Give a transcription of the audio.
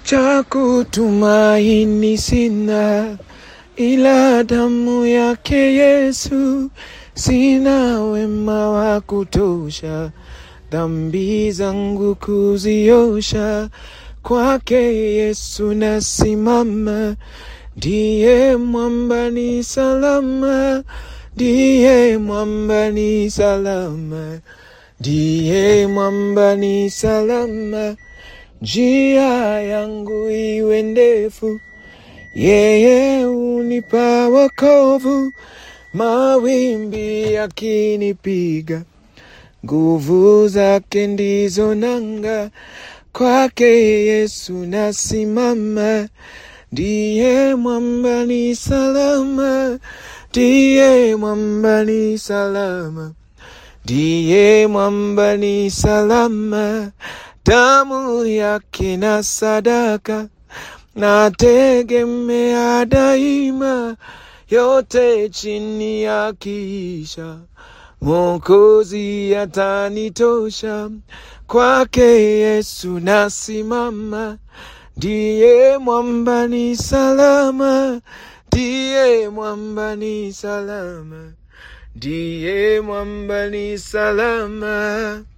cha kutumaini sina, ila damu yake Yesu. Sina wema wa kutosha, dhambi zangu kuziosha. Kwake Yesu nasimama, ndiye mwamba ni salama, ndiye mwamba ni salama, ndiye mwamba ni salama. Njia yangu iwe ndefu, yeye unipa wokovu. Mawimbi yakinipiga, nguvu zake ndizo nanga. Kwake Yesu nasimama, ndiye mwamba ni salama, ndiye mwamba ni salama, ndiye mwamba ni salama. Damu yake na sadaka nategemea daima, yote chini ya kisha Mwokozi atanitosha. Kwake Yesu nasimama, ndiye mwamba ni salama, ndiye mwamba ni salama, ndiye mwamba ni salama.